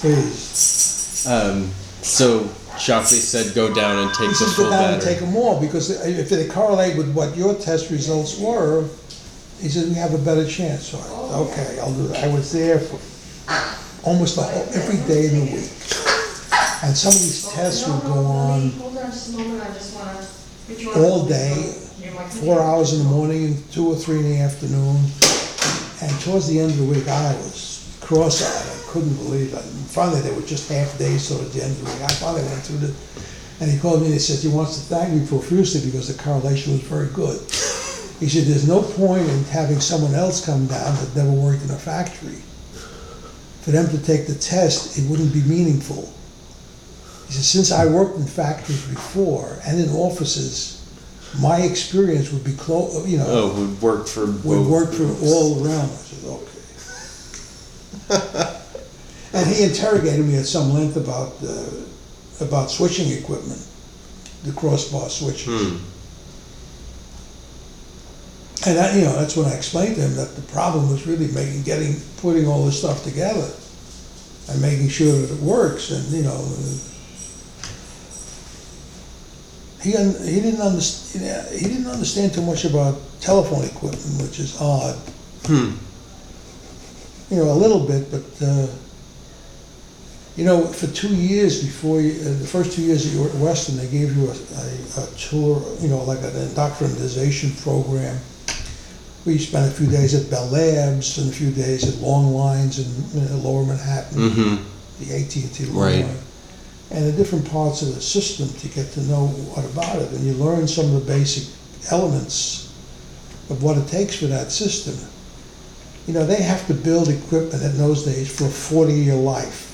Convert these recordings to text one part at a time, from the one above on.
Please. So Shockley said go down and take the full Go down and battery. take them all, because if they correlate with what your test results were, he said, we have a better chance. So I said, okay, I'll do that. I was there for almost every day in the week. And some of these tests would go on all day, 4 hours in the morning and 2 or 3 in the afternoon. And towards the end of the week, I was cross-eyed. I couldn't believe it. And finally, they were just half days, so at the end of the week, I finally went through it. And he called me and he said, he wants to thank me profusely because the correlation was very good. He said, there's no point in having someone else come down that never worked in a factory. For them to take the test, it wouldn't be meaningful. He said, since I worked in factories before and in offices, my experience would be close, you know. Oh, would work for both. Would work for all around. I said, okay. And he interrogated me at some length about switching equipment, the crossbar switches. And that, you know, that's when I explained to him that the problem was really putting all this stuff together and making sure that it works. And you know, he didn't understand too much about telephone equipment, which is odd. You know, a little bit, but you know, for 2 years before the first 2 years that you were at Western, they gave you a tour, you know, like an indoctrination program. We spent a few days at Bell Labs and a few days at Long Lines in Lower Manhattan, the AT&T Long Line, and the different parts of the system to get to know what about it. And you learn some of the basic elements of what it takes for that system. You know, they have to build equipment in those days for a 40-year life.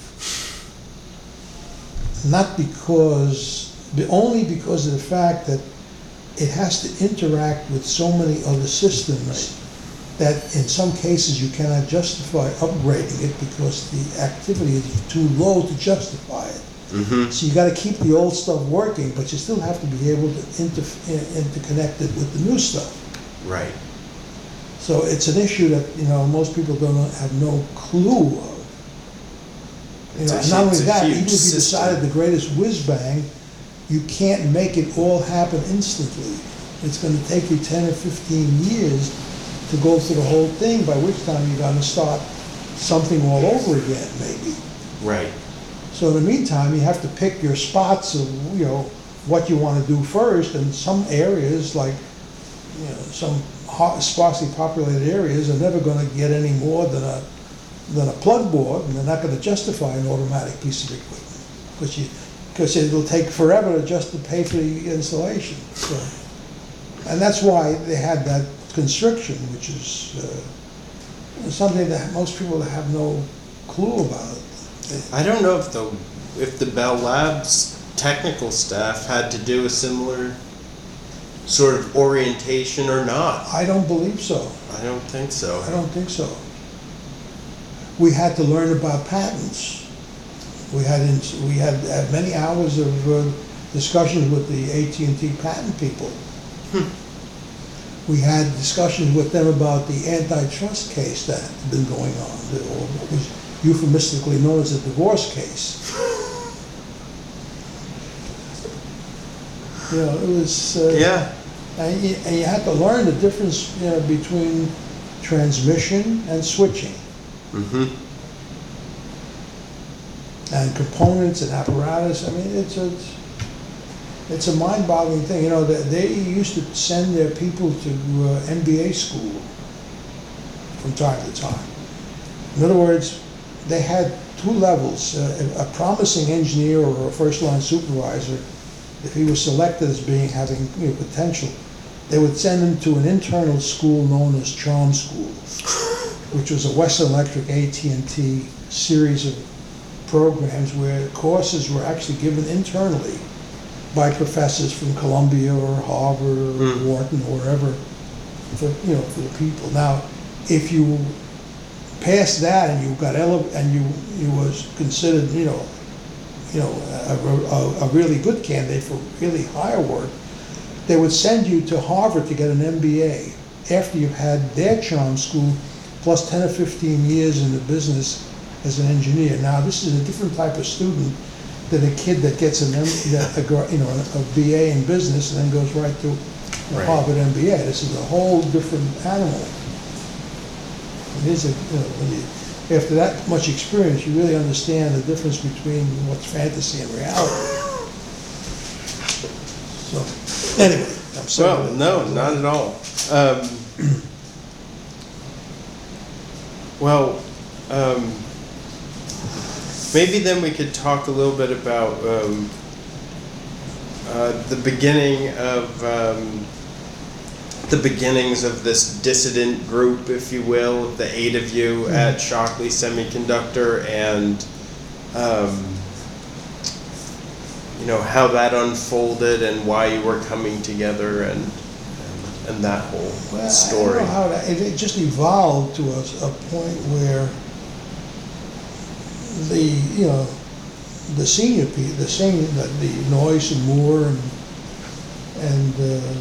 Only because of the fact that it has to interact with so many other systems that in some cases you cannot justify upgrading it because the activity is too low to justify it. So you got to keep the old stuff working, but you still have to be able to interconnect it with the new stuff. Right. So it's an issue that, you know, most people have no clue of. You know, and not only that, even if you decided the greatest whiz bang, you can't make it all happen instantly. It's going to take you 10 or 15 years to go through the whole thing, by which time you're going to start something all over again, maybe. Right. So in the meantime, you have to pick your spots of, you know, what you want to do first, and some areas, like, you know, some sparsely populated areas are never going to get any more than a plug board, and they're not going to justify an automatic piece of equipment because it'll take forever just to pay for the installation. So, and that's why they had that constriction, which is something that most people have no clue about. I don't know if the Bell Labs technical staff had to do a similar sort of orientation or not. I don't believe so. I don't think so. I don't think so. We had to learn about patents. We had many hours of discussions with the AT&T patent people. We had discussions with them about the antitrust case that had been going on, or what was euphemistically known as a divorce case. You know, it was... Yeah. And you had to learn the difference, you know, between transmission and switching. And components and apparatus. I mean, it's a mind-boggling thing. You know, they used to send their people to MBA school from time to time. In other words, they had two levels. A promising engineer or a first-line supervisor, if he was selected as having, you know, potential, they would send him to an internal school known as Charm School, which was a Western Electric AT&T series of programs where courses were actually given internally by professors from Columbia or Harvard or Wharton or wherever, for the people. Now, if you passed that and you got you was considered a really good candidate for really higher work, they would send you to Harvard to get an MBA after you've had their Charm School plus 10 or 15 years in the business as an engineer. Now, this is a different type of student than a kid that gets a BA in business and then goes right to a Right. Harvard MBA. This is a whole different animal. It is after that much experience, you really understand the difference between what's fantasy and reality. So, anyway, I'm sorry. Well, no, not at all. Well, maybe then we could talk a little bit about the beginnings of this dissident group, if you will, the 8 of you at Shockley Semiconductor, and how that unfolded and why you were coming together and that whole story. I don't know how it just evolved to a point where the senior people, the Noyce and Moore and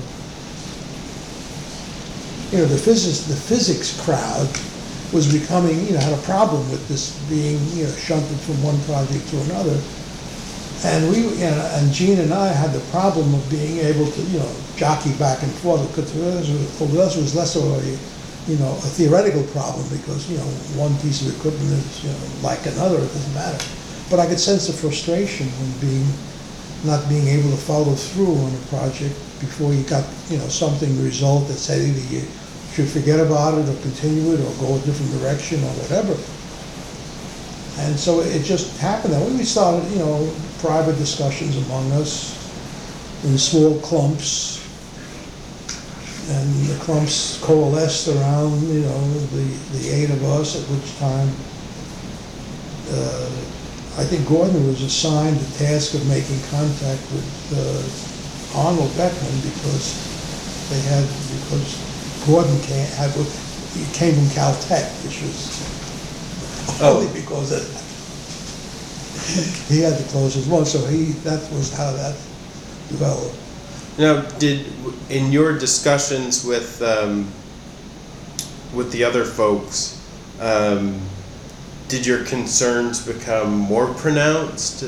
the physics crowd was becoming, had a problem with this being, shunted from one project to another. And and Gene and I had the problem of being able to, jockey back and forth. Because for us it was less of a theoretical problem because, one piece of equipment is, like another, it doesn't matter. But I could sense the frustration when not being able to follow through on a project before you got, something result that said either you should forget about it or continue it or go a different direction or whatever. And so it just happened that way. We started, private discussions among us in small clumps. And the clumps coalesced around, the 8 of us, at which time I think Gordon was assigned the task of making contact with Arnold Beckman because Gordon came from Caltech, which was only because he had to close his mouth, so that was how that developed. Now, in your discussions with the other folks, did your concerns become more pronounced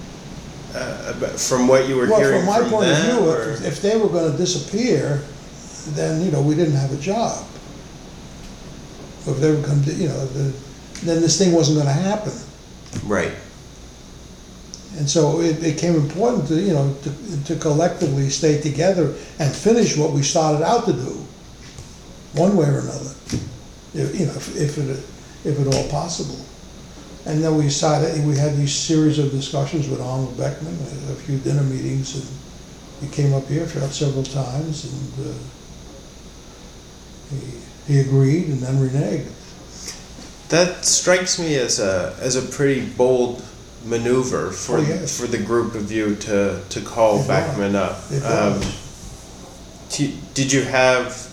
from what you were hearing from them? Well, from my point of view, or? if they were going to disappear, then we didn't have a job. If they were going to, then this thing wasn't going to happen. Right. And so it became important to collectively stay together and finish what we started out to do, one way or another, if at all possible. And then we decided, we had these series of discussions with Arnold Beckman, a few dinner meetings, and he came up here several times, and he agreed and then reneged. That strikes me as a pretty bold maneuver for the group of you to call Beckman up. Did you have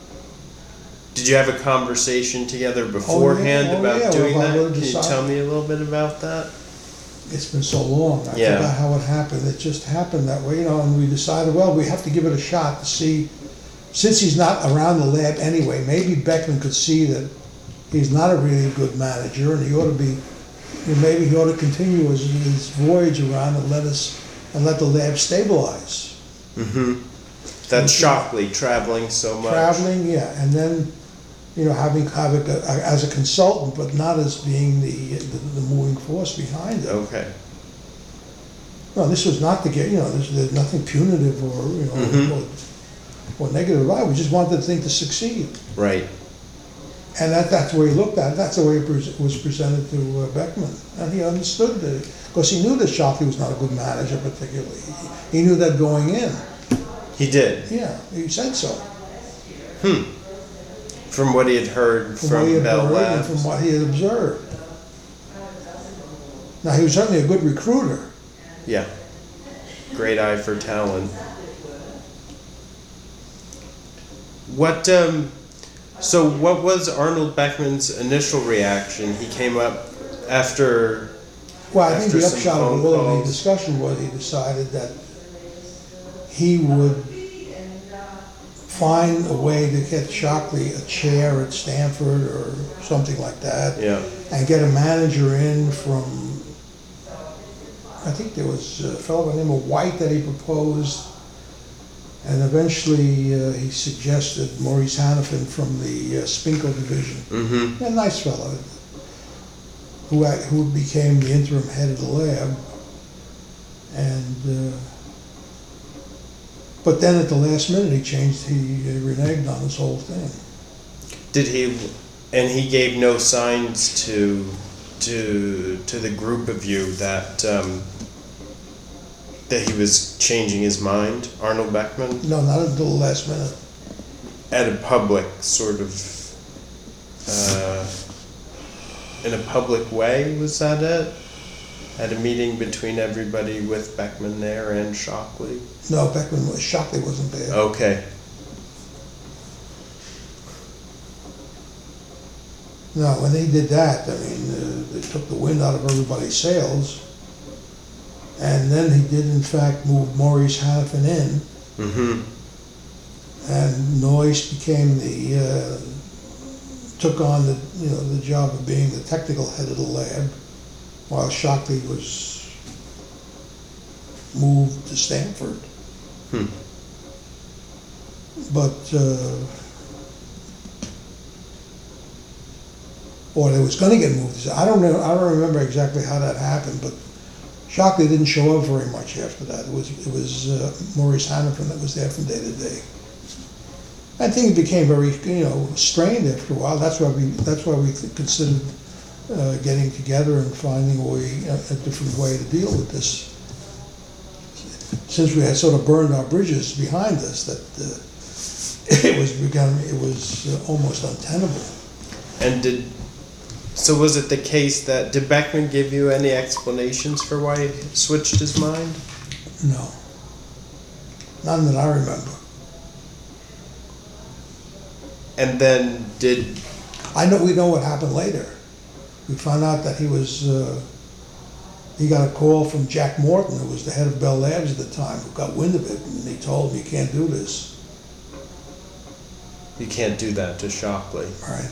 a conversation together beforehand about doing that? Can you tell me a little bit about that? It's been so long. I forgot how it happened. It just happened that way, and we decided, well, we have to give it a shot to see, since he's not around the lab anyway, maybe Beckman could see that he's not a really good manager, and he ought to be, maybe he ought to continue his voyage around and let the lab stabilize. Mm-hmm. That's Shockley traveling so much. Traveling, yeah, and then having as a consultant, but not as being the moving force behind it. Okay. No, this was not to get there's nothing punitive or negative about it. We just wanted the thing to succeed. Right. And that's the way he looked at it. That's the way it was presented to Beckman. And he understood it. Because he knew that Shockley was not a good manager particularly. He knew that going in. He did? Yeah, he said so. From what he had heard from Bell Labs. And from what he had observed. Now, he was certainly a good recruiter. Yeah. Great eye for talent. So what was Arnold Beckman's initial reaction? He came up after. Well, I think the some upshot of phone the whole calls. discussion was he decided that he would find a way to get Shockley a chair at Stanford or something like that. Yeah. and get a manager in from, I think there was a fellow by the name of White that he proposed, and eventually he suggested Maurice Hannafin from the Spinko division. Mm-hmm. A nice fellow, who became the interim head of the lab. And but then at the last minute he reneged on this whole thing. Did he? And he gave no signs to the group of you that that he was changing his mind, Arnold Beckman? No, not until the last minute. At a public sort of, in a public way, was that it? At a meeting between everybody with Beckman there and Shockley? No, Shockley wasn't there. Okay. No, when they did that, I mean, they took the wind out of everybody's sails. And then he did, in fact, move Maurice Hannafin in. Mm-hmm. And Noyce became took on the job of being the technical head of the lab, while Shockley was moved to Stanford. But, or they was gonna get moved. I don't remember exactly how that happened, but Shockley didn't show up very much after that. It was Maurice Hannafin that was there from day to day. I think it became very, strained after a while. That's why we considered getting together and finding a different way to deal with this. Since we had sort of burned our bridges behind us, that it was almost untenable. And so was it the case that, did Beckman give you any explanations for why he switched his mind? No. None that I remember. And then we know what happened later. We found out that he got a call from Jack Morton, who was the head of Bell Labs at the time, who got wind of it, and he told him, you can't do this. you can't do that to Shockley. Right.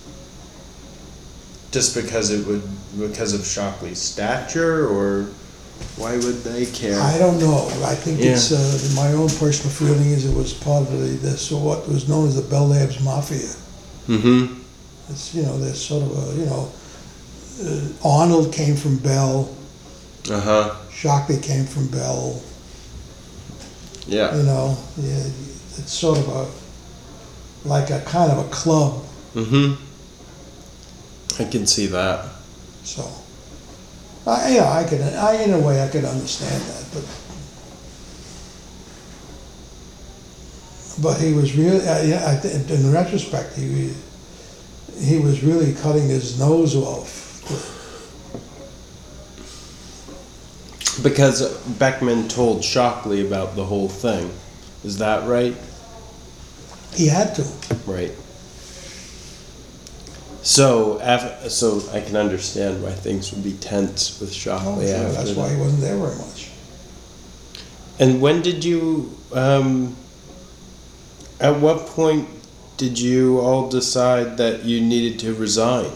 Just because because of Shockley's stature, or why would they care? I don't know. I think it's my own personal feeling is it was part of what was known as the Bell Labs Mafia. Mm-hmm. It's there's sort of Arnold came from Bell. Uh-huh. Shockley came from Bell. Yeah. It's sort of like a kind of a club. Mm-hmm. I can see that. So, in a way I could understand that, but he was really, in retrospect, he was really cutting his nose off. Because Beckman told Shockley about the whole thing. Is that right? He had to. Right. So I can understand why things would be tense with Shockley. Sure. That's why he wasn't there very much. And when did you, at what point did you all decide that you needed to resign?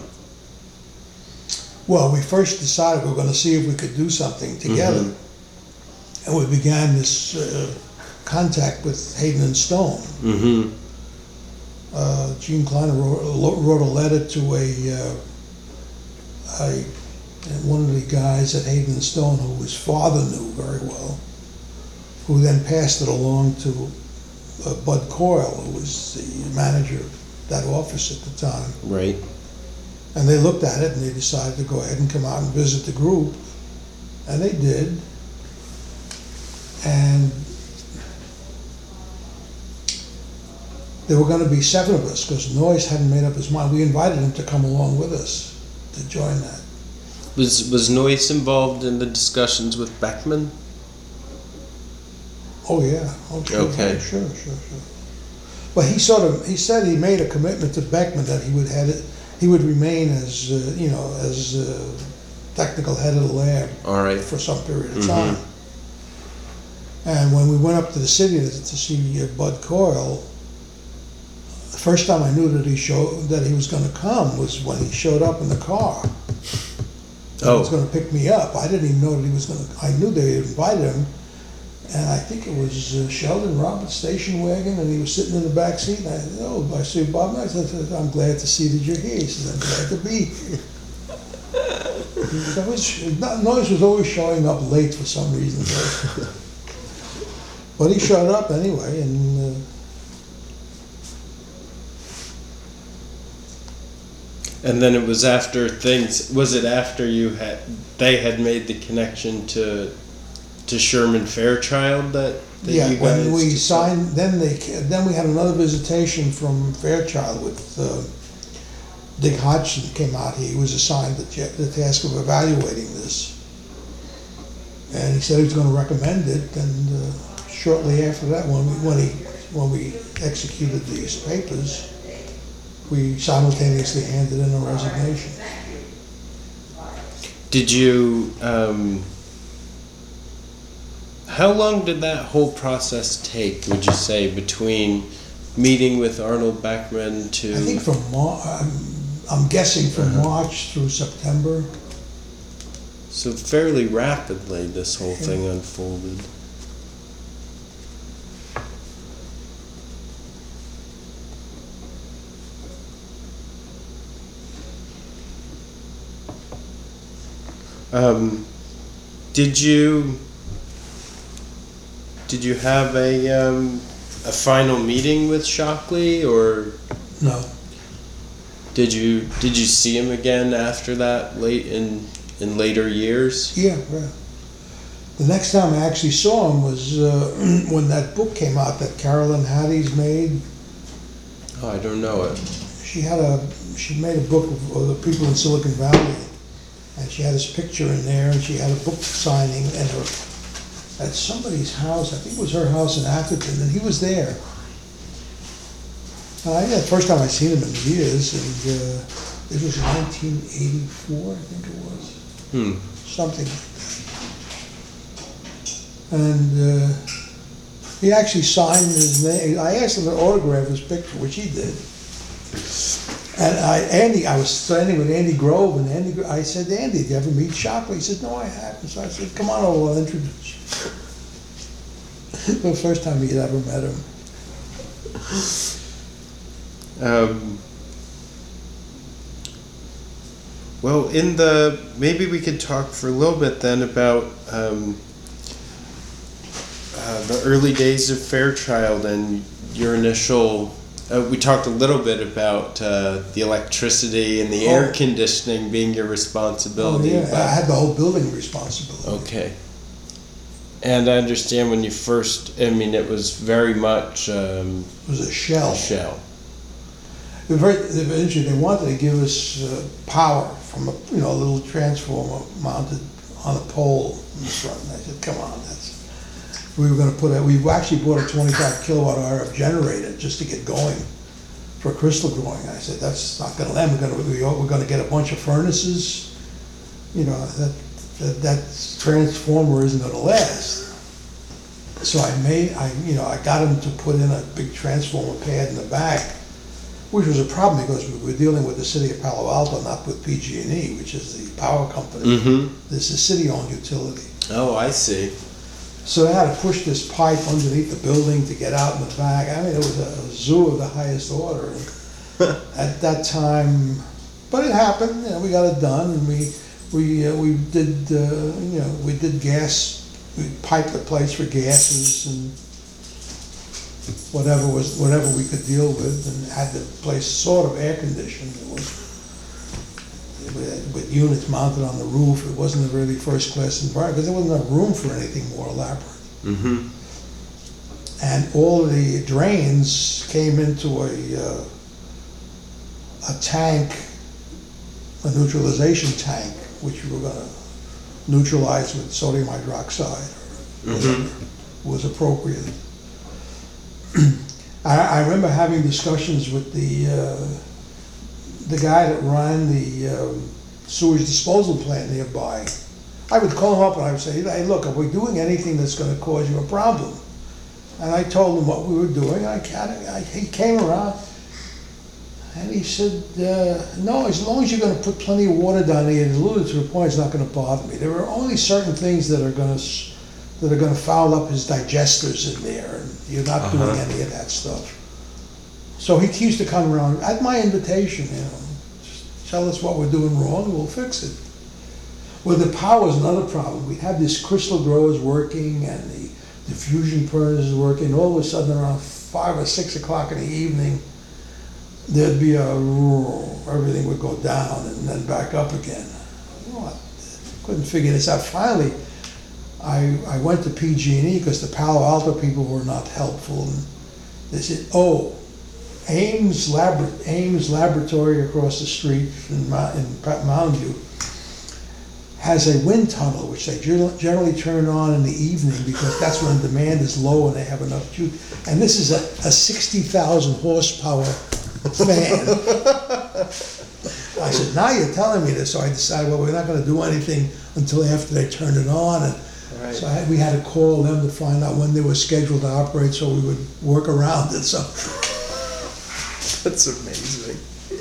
Well, we first decided we were going to see if we could do something together. Mm-hmm. And we began this contact with Hayden and Stone. Mm-hmm. Gene Kleiner wrote a letter to one of the guys at Hayden and Stone who his father knew very well, who then passed it along to Bud Coyle, who was the manager of that office at the time. Right. And they looked at it and they decided to go ahead and come out and visit the group. And they did. And there were going to be 7 of us because Noyce hadn't made up his mind. We invited him to come along with us to join that. Was Noyce involved in the discussions with Beckman? Oh yeah. Okay. Sure. Well, he said he made a commitment to Beckman that he would remain as technical head of the lab. All right. For some period of time. And when we went up to the city to see Bud Coyle, The first time I knew that he was gonna come was when he showed up in the car. He was gonna pick me up. I didn't even know that he was gonna, I knew they had invited him, and I think it was Sheldon Roberts' station wagon, and he was sitting in the back seat, and I said, "Oh, I see Bob," and I said, "I'm glad to see that you're here." He said, "I'm glad to be here." Noyes was always showing up late for some reason. But he showed up anyway, and And then it was after things. Was it after they had made the connection to Sherman Fairchild that yeah, you guys? when we signed, then we had another visitation from Fairchild with Dick Hodgson came out. He was assigned the task of evaluating this, and he said he was going to recommend it. And shortly after that, when we executed these papers, we simultaneously handed in a resignation. Did you? How long did that whole process take? Would you say between meeting with Arnold Beckman to? I think from I'm guessing from March through September. So fairly rapidly, this whole thing unfolded. Did you have a final meeting with Shockley, or No. did you see him again after that late in later years? Yeah. The next time I actually saw him was when that book came out that Carolyn Hattie's made. Oh, I don't know it. She made a book of the people in Silicon Valley, and she had his picture in there, and she had a book signing at somebody's house. I think it was her house in Atherton, and he was there. The first time I seen him in years, and it was 1984, I think it was. Something like that. And he actually signed his name. I asked him to autograph his picture, which he did. And I was standing with Andy Grove, and I said, "Andy, did you ever meet Shockley?" He said, "No, I haven't." So I said, "Come on over, I'll introduce you." The first time he'd ever met him. Well, maybe we could talk for a little bit then about the early days of Fairchild and your initial. We talked a little bit about the electricity and the air conditioning being your responsibility. Oh, yeah. I had the whole building responsibility. Okay. And I understand when you first, it was very much it was a shell. Eventually, they wanted to give us power from a little transformer mounted on a pole in the front. And I said, "Come on, we were going to we actually bought a 25 kilowatt RF generator just to get going for crystal growing." I said, "That's not going to land. We're going to get a bunch of furnaces. That transformer isn't going to last." So I got him to put in a big transformer pad in the back, which was a problem because we were dealing with the city of Palo Alto, not with PG&E, which is the power company. Mm-hmm. This is a city-owned utility. Oh, I see. So they had to push this pipe underneath the building to get out in the back. It was a zoo of the highest order at that time. But it happened. We got it done, and we did gas. We piped the place for gases and whatever we could deal with, and had the place sort of air conditioned. With units mounted on the roof. It wasn't a really first class environment because there wasn't enough room for anything more elaborate. Mm-hmm. And all the drains came into a tank, a neutralization tank, which we were going to neutralize with sodium hydroxide or whatever was appropriate. I remember having discussions with the guy that ran the sewage disposal plant nearby. I would call him up and I would say, "Hey, look, are we doing anything that's going to cause you a problem?" And I told him what we were doing. He came around. And he said, no, as long as you're gonna put plenty of water down there, and alluded to the point, it's not gonna bother me. There are only certain things that are gonna foul up his digesters in there, and you're not doing any of that stuff. So he used to come around, at my invitation, just tell us what we're doing wrong, and we'll fix it. Well, the power is another problem. We had these crystal growers working, and the diffusion furnaces working. All of a sudden, around 5 or 6 o'clock in the evening, there'd be a roar, everything would go down and then back up again. What? Couldn't figure this out. Finally, I went to PG&E because the Palo Alto people were not helpful. And they said, oh, Ames Laboratory across the street in Mountain View has a wind tunnel, which they generally turn on in the evening because that's when demand is low and they have enough juice. And this is a 60,000 horsepower fan. I said, now you're telling me this. So I decided, well, we're not going to do anything until after they turn it on. And Right. so we had to call them to find out when they were scheduled to operate so we would work around it. So That's amazing.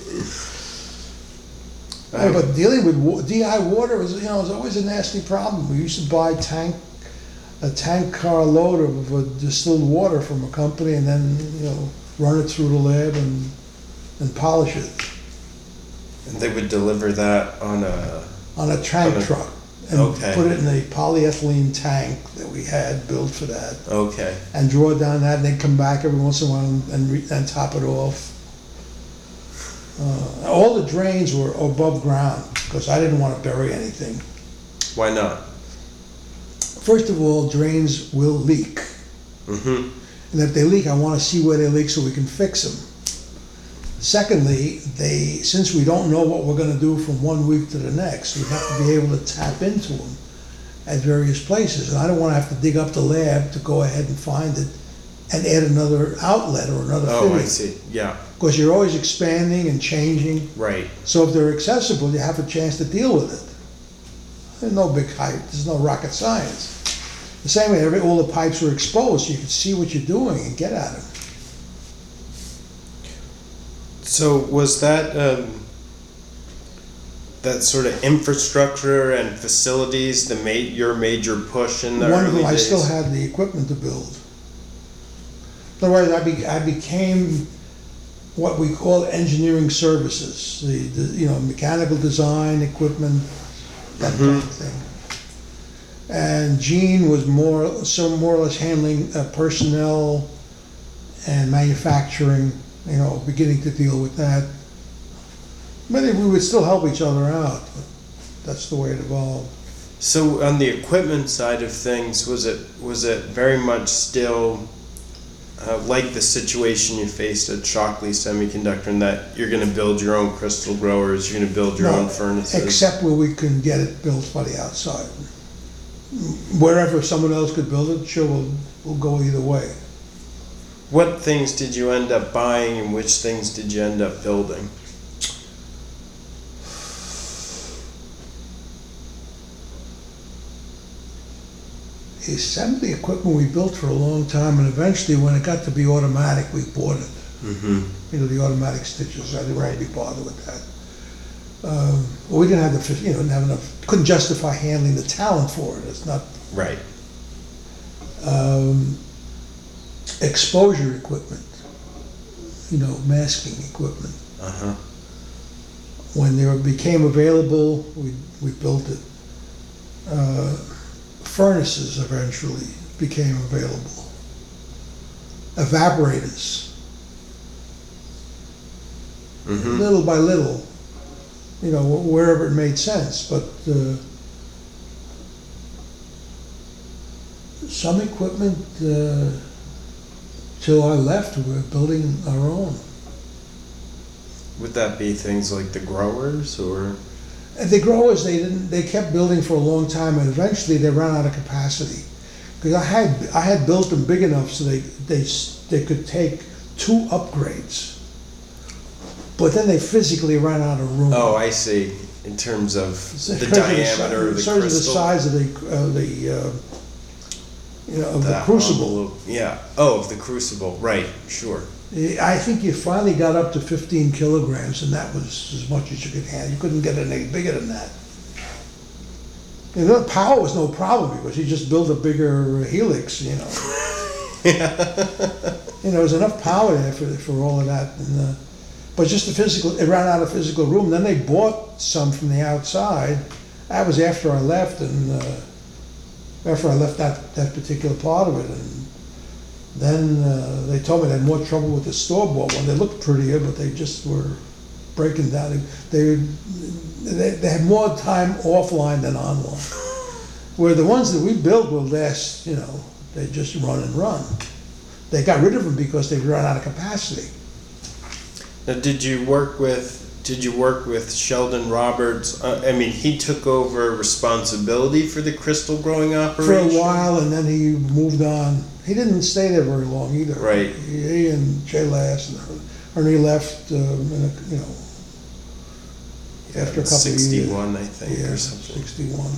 yeah, but dealing with DI water was always a nasty problem. We used to buy a tank car load of distilled water from a company and then run it through the lab and polish it And they would deliver that on on a tank truck and Okay. put it in a polyethylene tank that we had built for that Okay. and draw down that and then come back every once in a while and top it off. All the drains were above ground because I didn't want to bury anything. Why not? First of all, drains will leak. Mm-hmm. And if they leak, I want to see where they leak so we can fix them. Secondly, since we don't know what we're going to do from one week to the next, we have to be able to tap into them at various places. And I don't want to have to dig up the lab to go ahead and find it and add another outlet or another Oh, fitting. I see. Yeah. Because you're always expanding and changing. Right. So if they're accessible, you have a chance to deal with it. There's no big hype. There's no rocket science. The same way, all the pipes were exposed, so you could see what you're doing and get at them. So was that that sort of infrastructure and facilities your major push in the One of early them, I days? still had the equipment to build. In other words, I became what we call engineering services, the mechanical design, equipment, that kind of thing. And Gene was more or less handling personnel and manufacturing, beginning to deal with that. But we would still help each other out, but that's the way it evolved. So on the equipment side of things, was it very much still like the situation you faced at Shockley Semiconductor, in that you're going to build your own crystal growers, you're going to build your own furnaces? Except where we can get it built by the outside. Wherever someone else could build it, sure, we'll go either way. What things did you end up buying and which things did you end up building? The assembly equipment we built for a long time, and eventually when it got to be automatic, we bought it. Mm-hmm. The automatic stitches, I didn't really bother with that. Well, we didn't have didn't have enough, couldn't justify handling the talent for it. It's not. Right. Exposure equipment, masking equipment. Uh-huh. When they became available, we built it. Furnaces eventually became available. Evaporators. Mm-hmm. Little by little, wherever it made sense, but some equipment, till I left, we were building our own. Would that be things like the growers, or? And the growers, they kept building for a long time, and eventually they ran out of capacity. Because I had built them big enough so they could take 2 upgrades. But then they physically ran out of room. Oh, I see. In terms of the Because diameter of the crystal. the size of the crucible. envelope. Yeah. Oh, of the crucible. Right. Sure. I think you finally got up to 15 kilograms, and that was as much as you could handle. You couldn't get it any bigger than that. And the power was no problem because you just built a bigger helix, you know. You know, there was enough power there for all of that. And, but just the physical, it ran out of physical room. Then they bought some from the outside. That was after I left, and after I left that particular part of it. And then they told me they had more trouble with the store-bought one. They looked prettier, but they just were breaking down. They had more time offline than online. Where the ones that we built will last, you know, they just run and run. They got rid of them because they ran out of capacity. Now, did you work with Sheldon Roberts? I mean, he took over responsibility for the crystal growing For operation? a while, and then he moved on. He didn't stay there very long either. Right. He and Jay Lass and Ernie left, you know, after a couple of years. 61, I think, Yeah, or something. 61.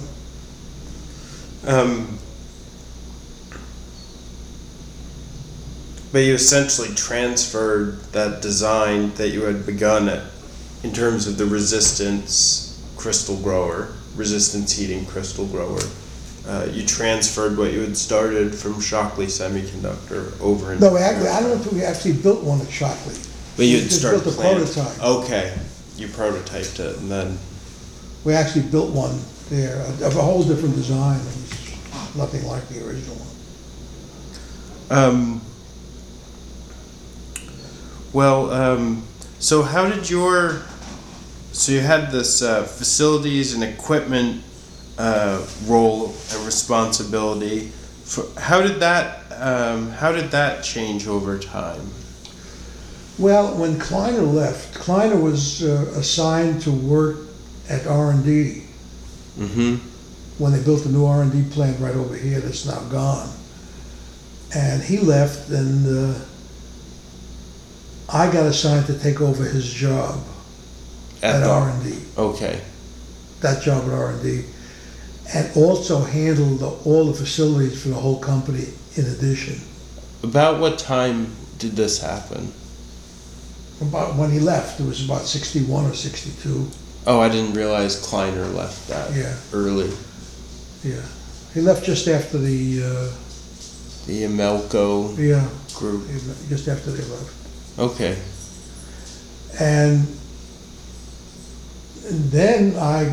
But you essentially transferred that design that you had begun in terms of the resistance crystal grower, resistance heating crystal grower. You transferred what you had started from Shockley Semiconductor over into... No, I don't know if we actually built one at Shockley. But you We had just started built a planning. prototype. Okay, you prototyped it, and then... We actually built one there of a whole different design. It was nothing like the original one. So how did so you had this facilities and equipment role and responsibility. How did that change over time? Well, when Kleiner left, Kleiner was assigned to work at R&D Mm-hmm. when they built a new R&D plant right over here that's now gone. And he left, and I got assigned to take over his job at R&D. Okay. That job at R&D, and also handled all the facilities for the whole company in addition. About what time did this happen? About when he left, it was about 61 or 62. Oh, I didn't realize Kleiner left that early. Yeah, he left just after the Imelco group. just after they left. Okay. And then I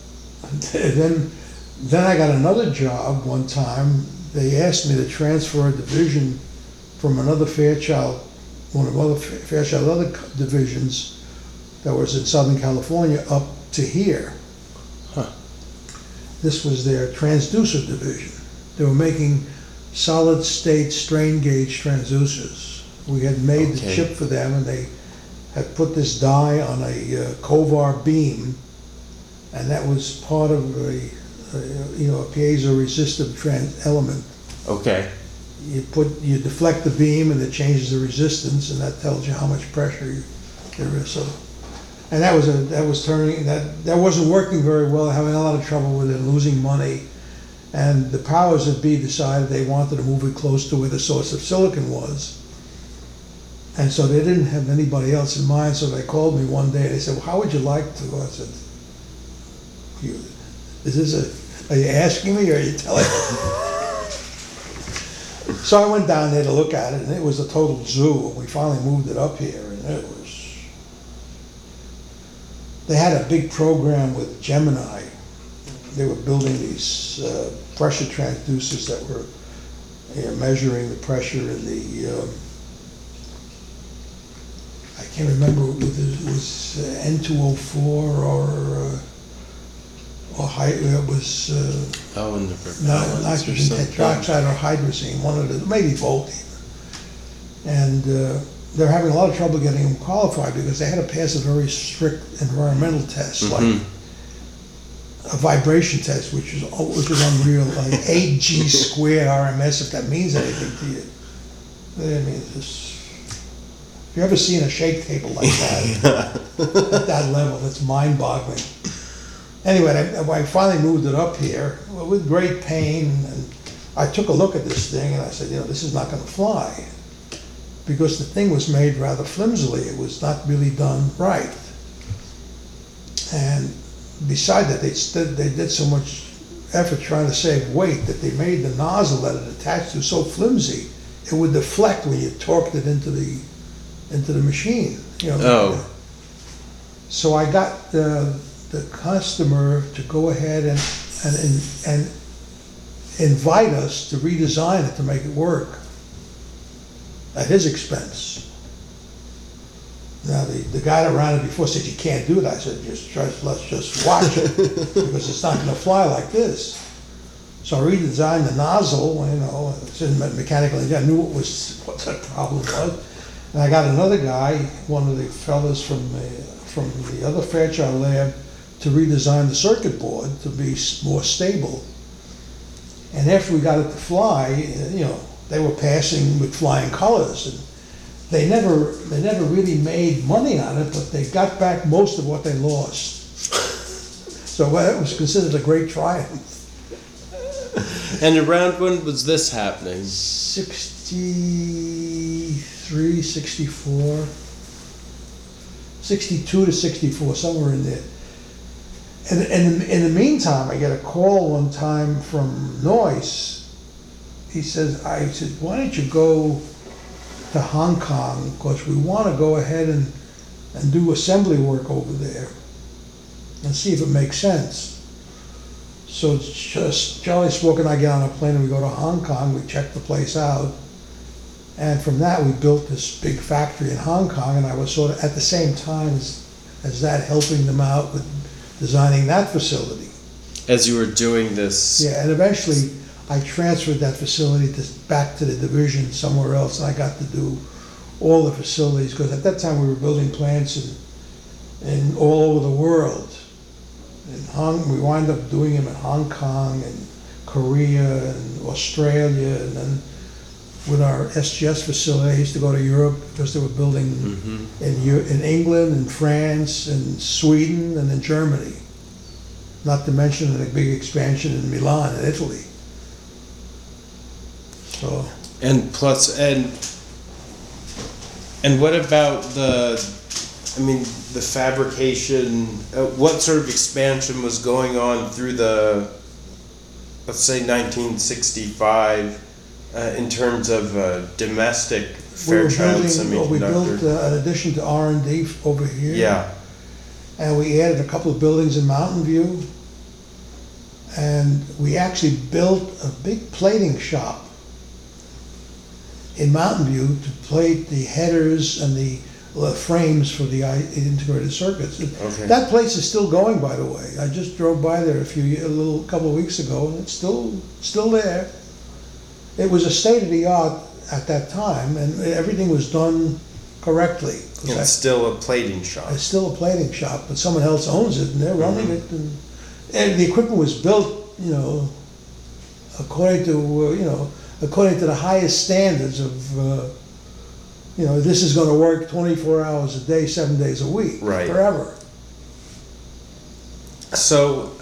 got another job one time. They asked me to transfer a division from another Fairchild, one of Fairchild's other divisions that was in Southern California up to here. Huh. This was their transducer division. They were making solid state strain gauge transducers. We had made the Okay. chip for them, and they had put this die on a Kovar beam, and that was part of a piezo-resistive element. Okay. You deflect the beam, and it changes the resistance, and that tells you how much pressure there is. So, and that wasn't working very well. Having a lot of trouble with it, losing money, and the powers that be decided they wanted to move it close to where the source of silicon was. And so they didn't have anybody else in mind, so they called me one day and they said, well, how would you like to? I said, are you asking me or are you telling me? So I went down there to look at it, and it was a total zoo. We finally moved it up here, and they had a big program with Gemini. They were building these pressure transducers that were measuring the pressure in the I can't remember if it was N204 or it was In the propellants or nitrogen something. tetroxide or hydrazine, one of the, maybe both even. And they're having a lot of trouble getting them qualified because they had to pass a very strict environmental test, like a vibration test, which is unreal, like 8G squared RMS, if that means anything to you. I mean, if you ever seen a shake table like that, at that level, it's mind-boggling. Anyway, I finally moved it up here with great pain, and I took a look at this thing and I said, this is not going to fly. because the thing was made rather flimsily. It was not really done right. And beside that, they did so much effort trying to save weight that they made the nozzle that it attached to so flimsy, it would deflect when you torqued it into the machine. You know. Oh. So I got the customer to go ahead and invite us to redesign it to make it work at his expense. Now, the guy that ran it before said, "You can't do that." I said, let's just watch it, because it's not gonna fly like this. So I redesigned the nozzle, you know, it's in mechanical engineering. I knew what the problem was. And I got another guy, one of the fellas from the other Fairchild lab, to redesign the circuit board to be more stable. And after we got it to fly, you know, they were passing with flying colors. And they never really made money on it, but they got back most of what they lost. So that was considered a great triumph. And around when was this happening? 63, 64, 62 to 64, somewhere in there. And in the meantime, I get a call one time from Noyce. I said, why don't you go to Hong Kong, because we want to go ahead and do assembly work over there and see if it makes sense. So it's just Charlie Spock and I get on a plane and we go to Hong Kong, we check the place out, and from that we built this big factory in Hong Kong, and I was sort of at the same time as that helping them out with designing that facility. As you were doing this? Yeah, and eventually I transferred that facility back to the division somewhere else, and I got to do all the facilities, because at that time we were building plants in all over the world. We wound up doing them in Hong Kong and Korea and Australia, and then with our SGS facility, I used to go to Europe because they were building in England and France and Sweden and in Germany. Not to mention a big expansion in Milan and Italy. So. And plus, and what about the fabrication? What sort of expansion was going on through the, let's say, 1965, in terms of domestic Fairchild Semiconductor? We built an addition to R&D over here. Yeah. And we added a couple of buildings in Mountain View. And we actually built a big plating shop in Mountain View to plate the headers and the frames for the integrated circuits. Okay. That place is still going, by the way. I just drove by there a couple of weeks ago, and it's still there. It was a state of the art at that time, and everything was done correctly. It's still a plating shop. It's still a plating shop, but someone else owns it, and they're running it. And the equipment was built, you know, according to the highest standards of, this is going to work 24 hours a day, 7 days a week, right, forever. So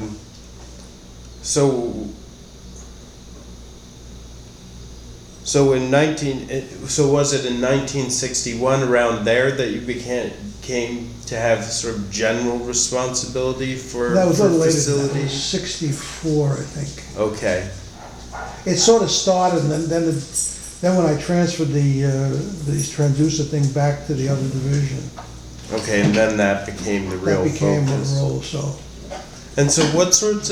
was it in 1961 around there that you came to have sort of general responsibility for that was a little later. facilities? That was 64, I think. Okay. It sort of started, and then when I transferred these transducer thing back to the other division. Okay, and then that became the real focus. That became the role. So. And so, what sorts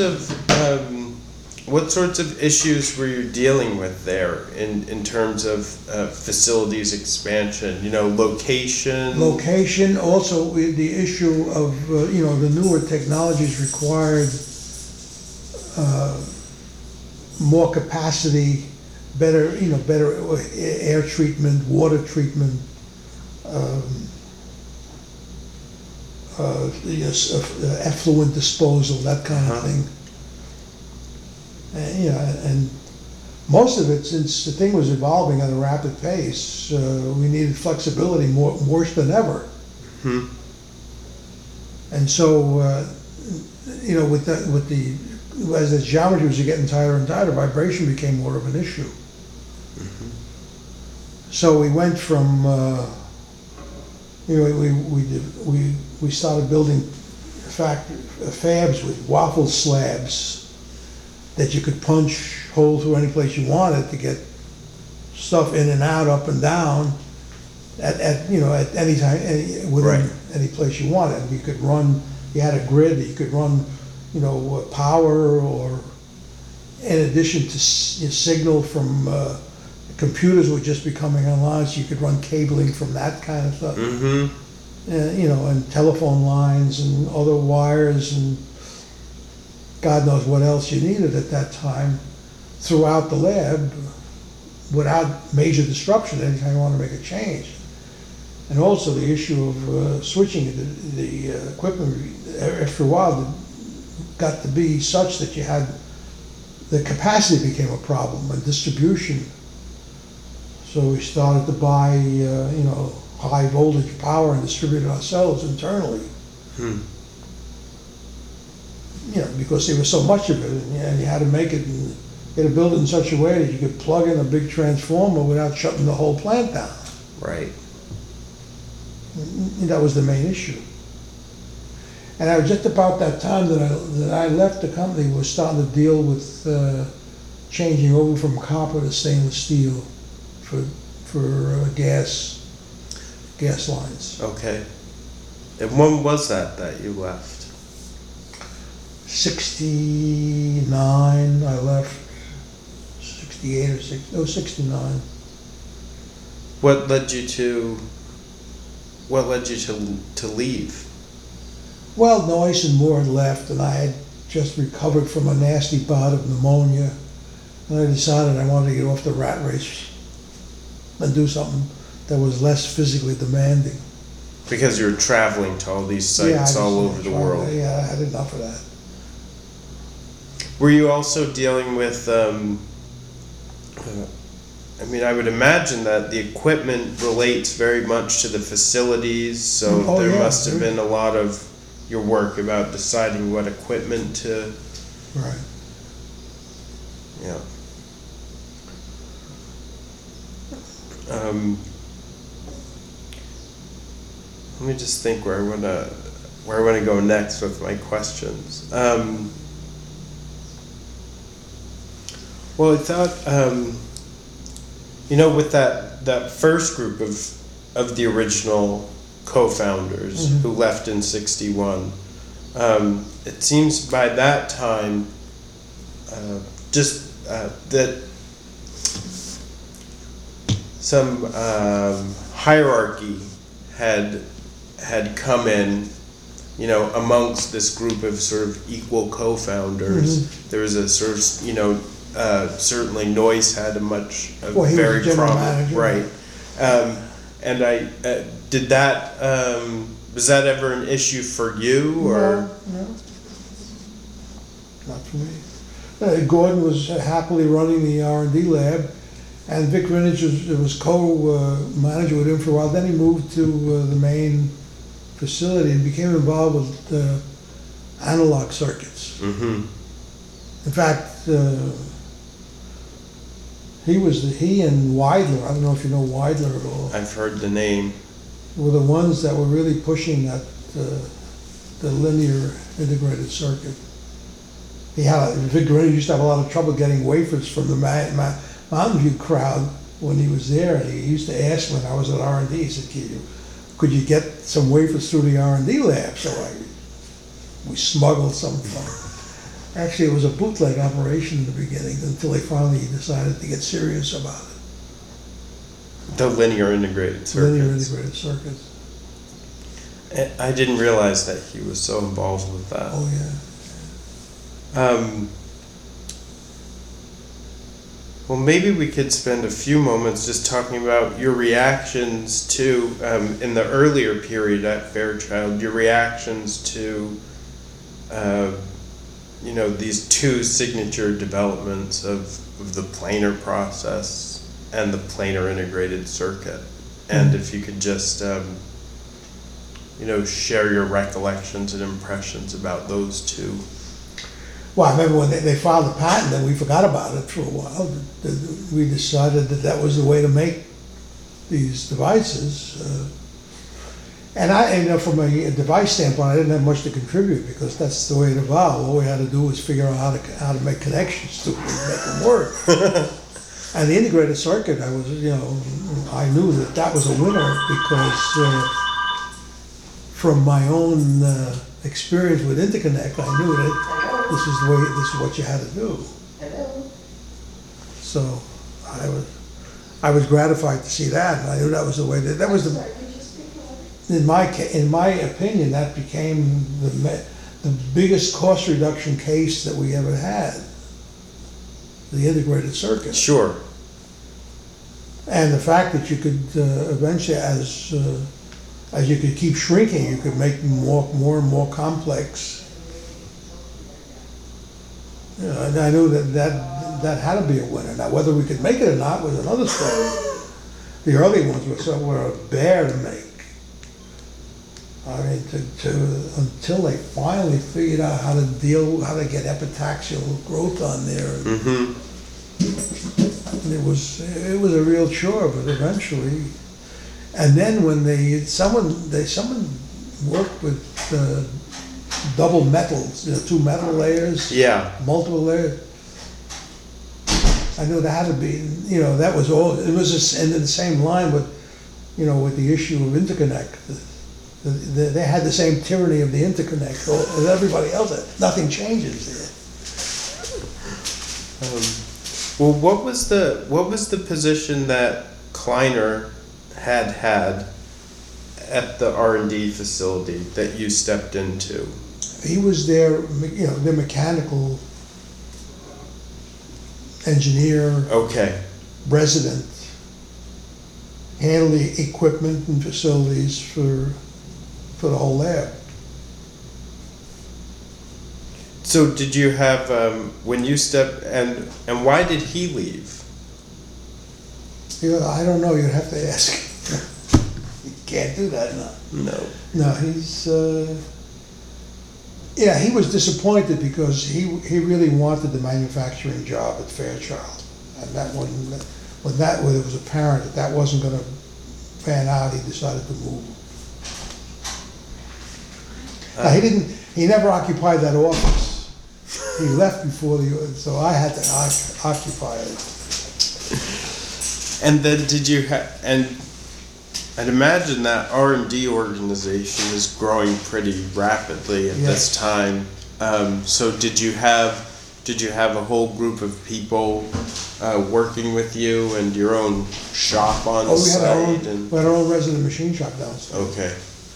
of issues were you dealing with there in terms of facilities expansion? You know, location. Location. Also, the issue of the newer technologies required more capacity, better air treatment, water treatment, effluent disposal, that kind of thing. And most of it, since the thing was evolving at a rapid pace, we needed flexibility worse than ever. Hmm. And so, as the geometries are getting tighter and tighter, vibration became more of an issue. Mm-hmm. So we went from, we started building fabs with waffle slabs that you could punch hole through any place you wanted to get stuff in and out, up and down, at any time, within Right. any place you wanted. You could run, you had a grid, you could run, power, or in addition to signal from, computers were just becoming online, so you could run cabling from that kind of stuff. Mm-hmm. And telephone lines and other wires and God knows what else you needed at that time throughout the lab without major disruption anytime you want to make a change. And also the issue of switching the equipment after a while got to be such that you had, the capacity became a problem and distribution. So we started to buy, high voltage power and distribute it ourselves internally. Because there was so much of it, and you had to make it, and you had to build it in such a way that you could plug in a big transformer without shutting the whole plant down. Right. And that was the main issue. And I was just about that time that I left the company, was starting to deal with changing over from copper to stainless steel for gas lines. Okay. And when was that you left? 69, I left. 68 or 69. What led you to leave? Well, Noyce and Moore had left, and I had just recovered from a nasty bout of pneumonia, and I decided I wanted to get off the rat race and do something that was less physically demanding. Because you were traveling to all these sites all over the world. Yeah, I had enough of that. Were you also dealing with, I would imagine that the equipment relates very much to the facilities, so there must have been a lot of your work about deciding what equipment to... Right. Yeah. Let me just think where I want to go next with my questions. Well, I thought, with that first group of the original co-founders who left in '61, it seems by that time, that some hierarchy had come in, amongst this group of sort of equal co-founders. There was a sort of, certainly Noyce had a very prominent, right. And did that, was that ever an issue for you, or? No, not for me. Gordon was happily running the R&D lab, and Vic Rinich was co-manager with him for a while. Then he moved to the main facility and became involved with analog circuits. Mm-hmm. In fact, he and Weidler, I don't know if you know Weidler at all, I've heard the name. were the ones that were really pushing that the linear integrated circuit. Vic Rinich used to have a lot of trouble getting wafers from the Mountain View crowd when he was there. He used to ask when I was at R&D, he said, could you get some wafers through the R&D lab? So we smuggled some from. Actually, it was a bootleg operation in the beginning until they finally decided to get serious about it. The linear integrated circuits. Linear integrated circuits. I didn't realize that he was so involved with that. Oh, yeah. Well, maybe we could spend a few moments just talking about your reactions to, in the earlier period at Fairchild, your reactions to, these two signature developments of the planar process and the planar integrated circuit. And if you could just, share your recollections and impressions about those two. Well, I remember when they filed the patent, and we forgot about it for a while. We decided that was the way to make these devices. And from a device standpoint, I didn't have much to contribute because that's the way it evolved. All we had to do was figure out how to make connections to it and make them work. And the integrated circuit, I knew that was a winner because from my own experience with interconnect, I knew that this is what you had to do. So I was gratified to see that, and I knew that was the way that was the. In my opinion, that became the biggest cost reduction case that we ever had. The integrated circuit. Sure. And the fact that you could eventually, as you could keep shrinking, you could make more and more complex. And I knew that had to be a winner. Now, whether we could make it or not was another story. The early ones were a bear to make. I mean, until they finally figured out how to get epitaxial growth on there. Mm-hmm. It was a real chore, but eventually. And then when someone worked with double metals, two metal layers, Yeah. multiple layers. I knew that had to be, that was all. It was just in the same line with, with the issue of interconnect. They had the same tyranny of the interconnect as everybody else. Nothing changes there. Well, what was the position that Kleiner had at the R&D facility that you stepped into? He was their mechanical engineer, Okay. resident, handling equipment and facilities for the whole lab. So did you have when you stepped and why did he leave? I don't know. You'd have to ask. You can't do that. No. No, he's. He was disappointed because he really wanted the manufacturing job at Fairchild, and that when it was apparent that wasn't going to pan out, he decided to move. Now, he never occupied that office. He left before so I had to occupy it. And then did you and I'd imagine that R&D organization is growing pretty rapidly at this time. So did you have a whole group of people working with you and your own shop on site? We had our own resident machine shop downstairs. Okay.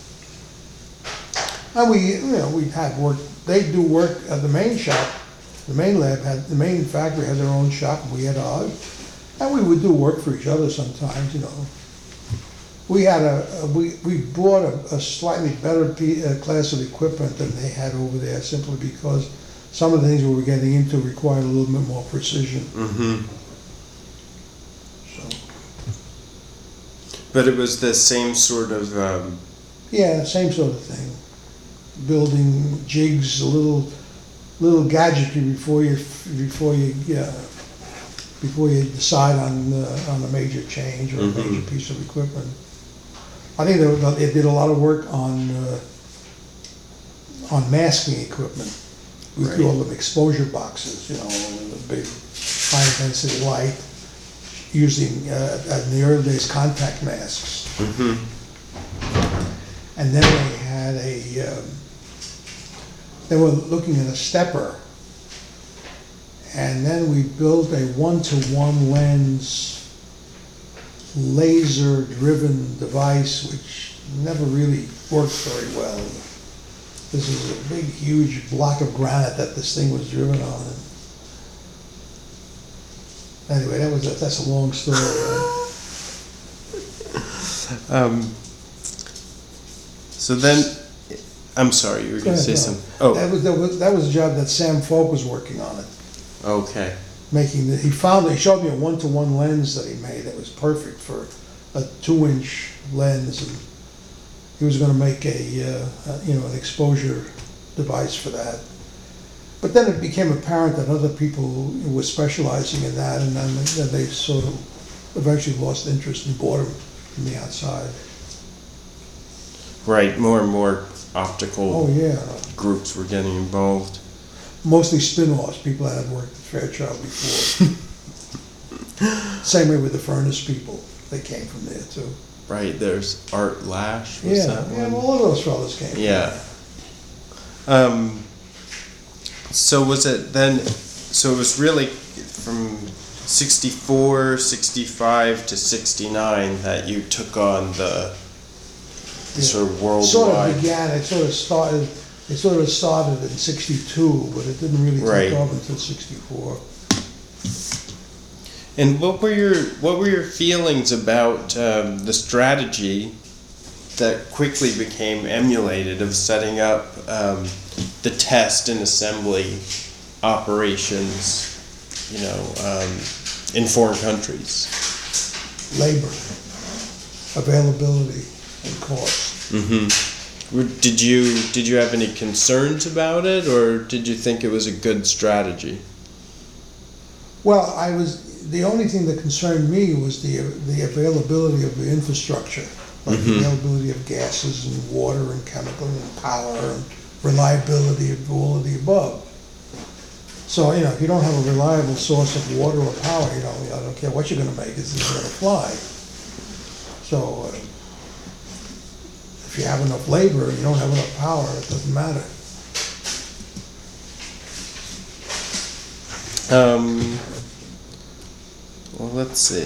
And we had work. They do work at the main shop. The main lab the main factory had their own shop, and we had ours. And we would do work for each other sometimes, We had we bought a slightly better class of equipment than they had over there, simply because some of the things we were getting into required a little bit more precision. Mm-hmm. So. But it was the same sort of. Same sort of thing. Building jigs, a little gadgetry before you decide on a major change or a major piece of equipment. I think they did a lot of work on masking equipment. We call them exposure boxes, the big high-intensity light, using, in the early days, contact masks. Mm-hmm. And then they had they were looking at a stepper. And then we built a 1-to-1 lens laser-driven device, which never really worked very well. This is a big, huge block of granite that this thing was driven on. Anyway, that's a long story. Right? So then, I'm sorry, you were going to say something. Oh, that was a job that Sam Folk was working on it. Okay. He showed me a 1-to-1 lens that he made that was perfect for a 2-inch lens, and he was going to make an exposure device for that. But then it became apparent that other people were specializing in that, and then they sort of eventually lost interest and bought from the outside. Right, more and more optical Oh, yeah. groups were getting involved. Mostly spin-offs, people that had worked at Fairchild before. Same way with the furnace people, they came from there too. Right, there's Art Lash, was Yeah, that yeah, one? all of those fellas came from Yeah. there. So was it then, so it was really from 64, 65 to 69 that you took on the Yeah. sort of Sort of worldwide? began, it sort of started in 62, but it didn't really Right. take off until 64. And what were your feelings about the strategy that quickly became emulated of setting up the test and assembly operations, in foreign countries? Labor, availability, and cost. Mm-hmm. Did you have any concerns about it, or did you think it was a good strategy? Well, the only thing that concerned me was the availability of the infrastructure, like the availability of gases and water and chemical and power and reliability of all of the above. So, if you don't have a reliable source of water or power, I don't care what you're gonna make, it's just gonna fly. So, if you have enough labor and you don't have enough power, it doesn't matter. Well, let's see.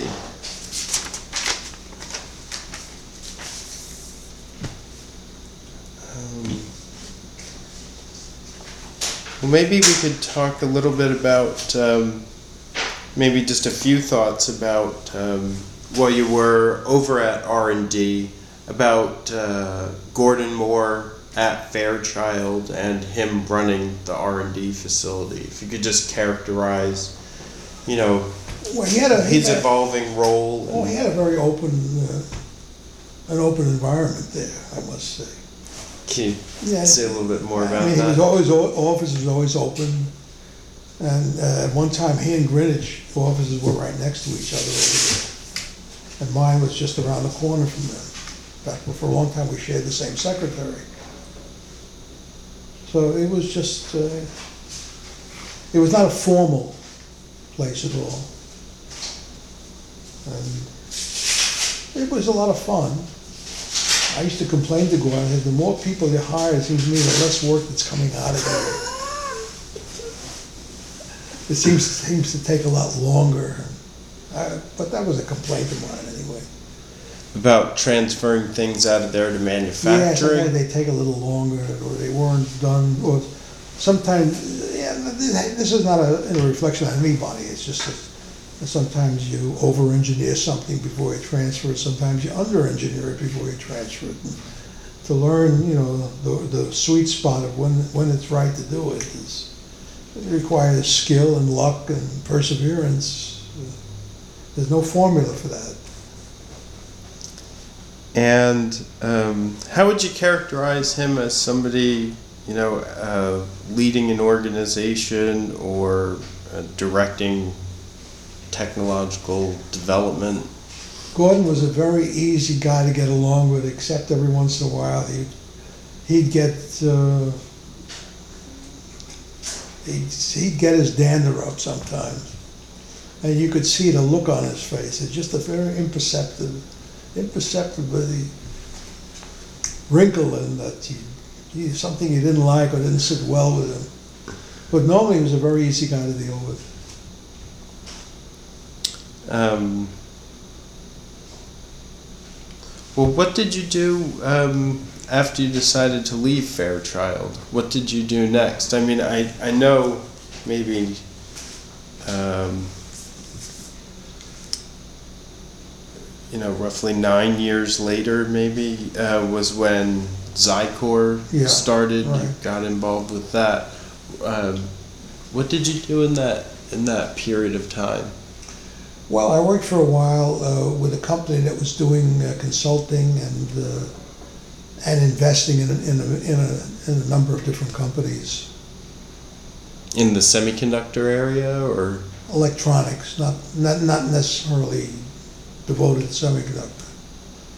Well, maybe we could talk a little bit about maybe just a few thoughts about while you were over at R&D, about Gordon Moore at Fairchild and him running the R&D facility. If you could just characterize, Well, his evolving role. Well, he had a very open environment there, I must say. Can you Yeah, say a little bit more about He was that? office was always open, and at one time he and Greenwich offices were right next to each other over there, and mine was just around the corner from them. In fact, for a long time we shared the same secretary. So it was just, it was not a formal place at all. And it was a lot of fun. I used to complain to Gordon, the more people you hire, it seems to me, the less work that's coming out of it. It seems to take a lot longer. But that was a complaint of mine anyway. About transferring things out of there to Yeah, manufacturing? sometimes they take a little longer, or they weren't done, or sometimes, this is not a reflection on anybody, it's just that sometimes you over-engineer something before you transfer it, sometimes you under-engineer it before you transfer it. And to learn, the sweet spot of when it's right to do it it requires skill and luck and perseverance. There's no formula for that. And how would you characterize him as somebody, leading an organization or directing technological development? Gordon was a very easy guy to get along with, except every once in a while he'd get his dander up sometimes, and you could see the look on his face. It's just a very imperceptibly wrinkle in that something you didn't like or didn't sit well with him. But normally he was a very easy guy to deal with. Well, what did you do after you decided to leave Fairchild? What did you do next? I mean, I know maybe roughly 9 years later, maybe was when Zycor started. Right. You got involved with that. What did you do in that period of time? Well, I worked for a while with a company that was doing consulting and investing in a number of different companies. In the semiconductor area, or? Electronics, not necessarily devoted to semiconductor.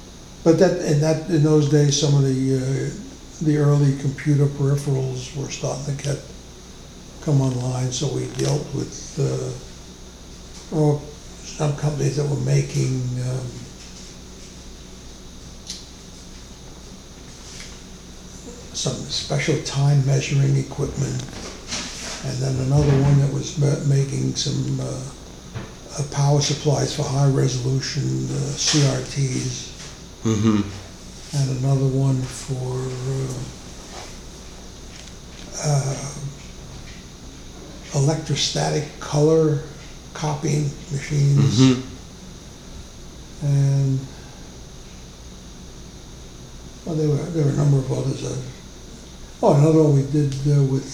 But in those days, some of the early computer peripherals were starting to come online, so we dealt with, some companies that were making, some special time measuring equipment, and then another one that was making some power supplies for high resolution CRTs, Mm-hmm. and another one for electrostatic color copying machines, Mm-hmm. and well, there were a number of others. Another one we did with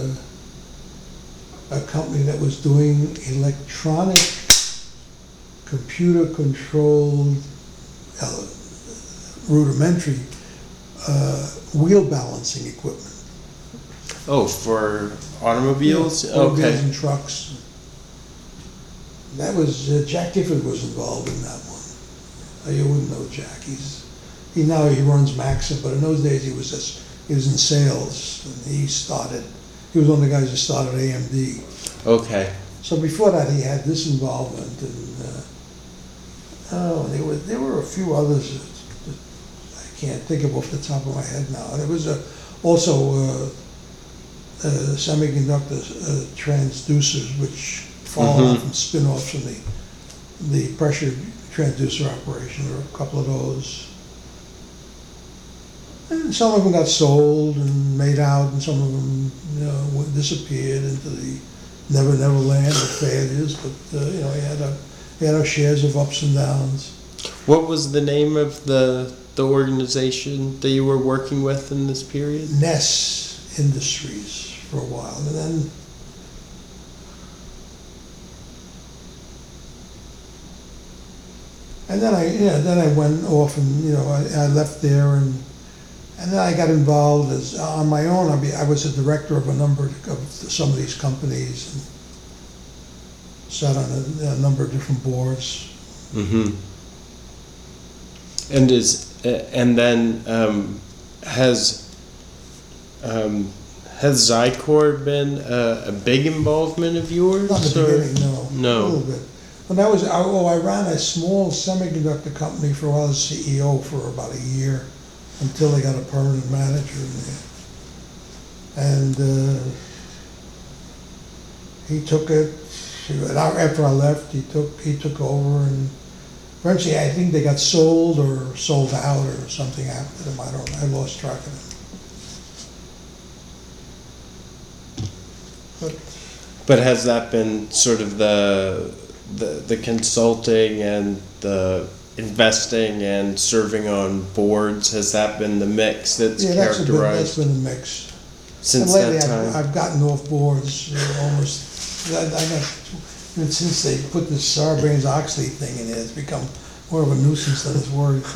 a company that was doing electronic computer-controlled rudimentary wheel balancing equipment. Oh, for automobiles? Yeah, Okay. automobiles and trucks. That was, Jack Gifford was involved in that one. You wouldn't know Jack. He runs Maxim, but in those days he was in sales, and he was one of the guys that started AMD. Okay. So before that, he had this involvement, and there were a few others that I can't think of off the top of my head now. There was also semiconductor transducers, which fall off and spin off from the pressure transducer operation. There were a couple of those. And some of them got sold and made out, and some of them, disappeared into the never land of failures. But he had our shares of ups and downs. What was the name of the organization that you were working with in this period? Ness Industries for a while, and then I went off, and I left there, and then I got involved on my own. I was a director of some of these companies, and sat on a number of different boards. Mm-hmm. And then has Zycor been a big involvement of yours? Not in the beginning, no. No. A little bit. When I ran a small semiconductor company for a while as CEO for about a year, until they got a permanent manager in there. And he took it. After I left, he took over, and eventually I think they got sold or sold out or something after them. I lost track of them. But has that been sort of the consulting and the investing and serving on boards? Has that been the mix that's characterized? That's been the mix. Since and lately that time? I've gotten off boards almost. Since they put this Sarbanes-Oxley thing in there, it's become more of a nuisance than it's worth.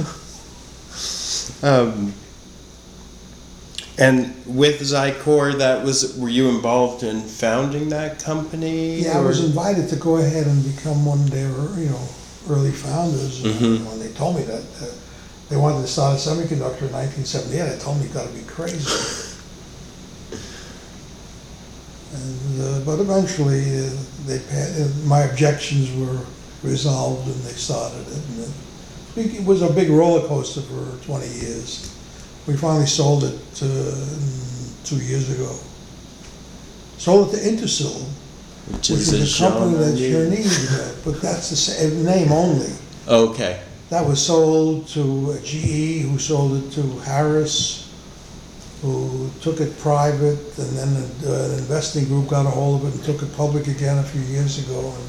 And with Zycor, were you involved in founding that company? Yeah, I was invited to go ahead and become one of their, early founders. Mm-hmm. When they told me that they wanted to start a semiconductor in 1978, I told them, "You got to be crazy." But eventually, my objections were resolved, and they started it. And it was a big roller coaster for 20 years. We finally sold it 2 years ago. Sold it to Intersil, which is a company that Cherny, but that's the same name only. Okay. That was sold to GE, who sold it to Harris, who took it private, and then an investing group got a hold of it and took it public again a few years ago, and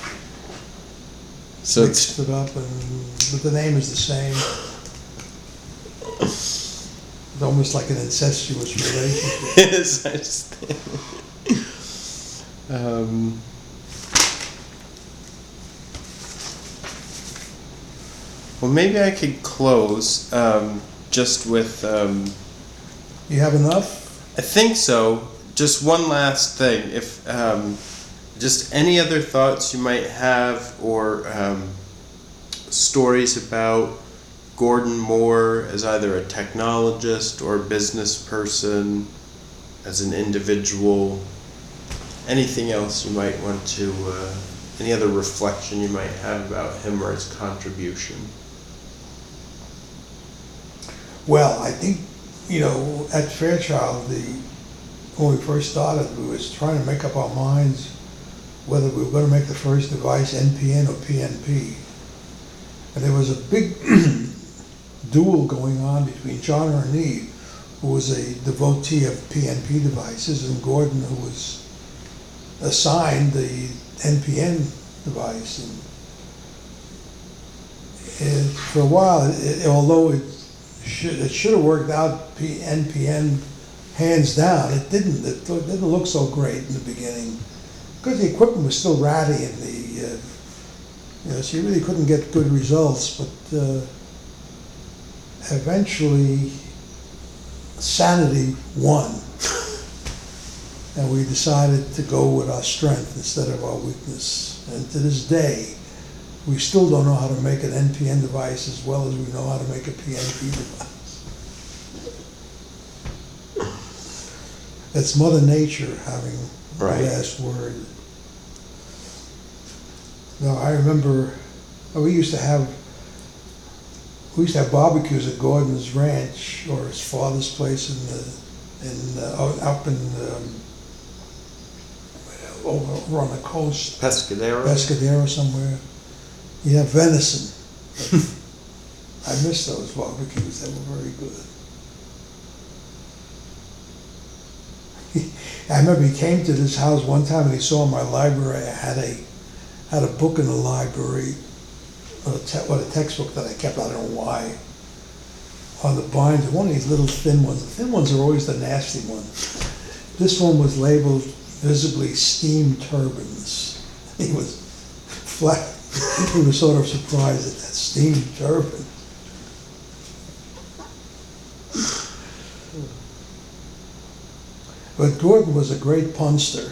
so mixed it up, but the name is the same. It's almost like an incestuous relationship. Yes, I just well, maybe I could close just with. You have enough? I think so. Just one last thing. If just any other thoughts you might have, or stories about Gordon more as either a technologist or a business person, as an individual? Anything else you might want to, any other reflection you might have about him or his contribution? Well, I think, at Fairchild, when we first started, we was trying to make up our minds whether we were going to make the first device NPN or PNP. And there was a big duel going on between John Ernie, who was a devotee of PNP devices, and Gordon, who was assigned the NPN device. And for a while, although it should have worked out NPN hands down, it didn't. It didn't look so great in the beginning because the equipment was still ratty and so you really couldn't get good results. But eventually, sanity won, and we decided to go with our strength instead of our weakness. And to this day, we still don't know how to make an NPN device as well as we know how to make a PNP device. It's Mother Nature having the last word. No, I remember we used to have barbecues at Gordon's ranch or his father's place up in over on the coast. Pescadero somewhere. Yeah, venison. I miss those barbecues. They were very good. I remember he came to this house one time and he saw in my library I had a book in the library, a textbook that I kept, I don't know why, on the binder, one of these little thin ones. The thin ones are always the nasty ones. This one was labeled visibly steam turbines. He was he was sort of surprised at that steam turbine. But Gordon was a great punster.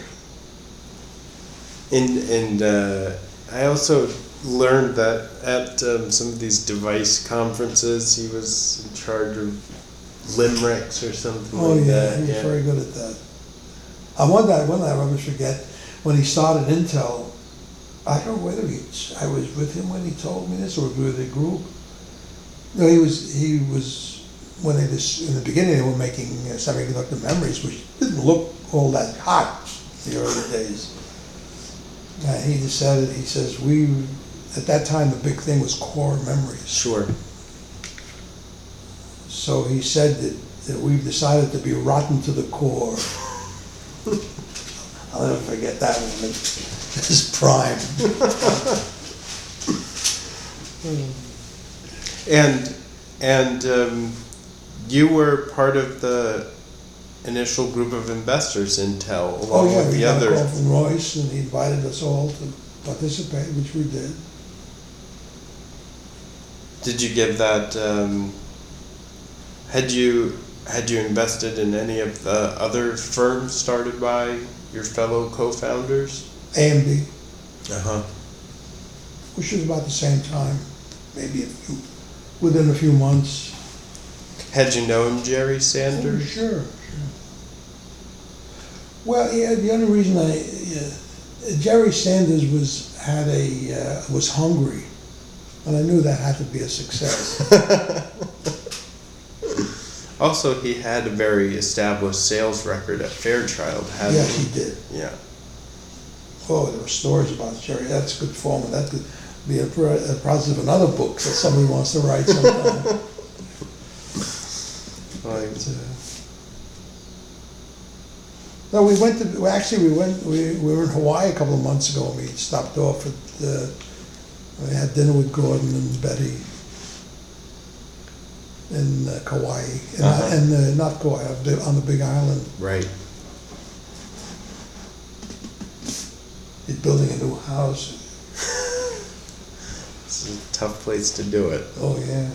And I also learned that at some of these device conferences, he was in charge of limericks or something like that. He was very good at that. One day I'll never forget, when he started Intel, I don't know whether I was with him when he told me this or with the group. No, he was when in the beginning they were making semiconductor memories, which didn't look all that hot in the early days. He decided, he says, at that time the big thing was core memories. Sure. So he said that we've decided to be rotten to the core. I'll never forget that one. This is prime. And you were part of the initial group of investors in Intel, along with the others. We got a call from Royce, and he invited us all to participate, which we did. Did you give that? Had you invested in any of the other firms started by your fellow co-founders? AMD. Uh-huh. Which was about the same time, maybe within a few months. Had you known Jerry Sanders? Oh, sure. Well, yeah. The only reason Jerry Sanders was hungry, and I knew that had to be a success. Also, he had a very established sales record at Fairchild, hadn't Yes, he did. Yeah. Oh, there were stories about Jerry. That's good form, and that could be a process of another book that somebody wants to write sometime. No, we were in Hawaii a couple of months ago, and we stopped off we had dinner with Gordon and Betty in Kauai, and not Kauai, on the Big Island. Right. He's building a new house. It's a tough place to do it. Oh, yeah.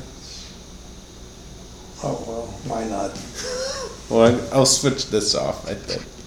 Oh, well, why not? Well, I'll switch this off, I think.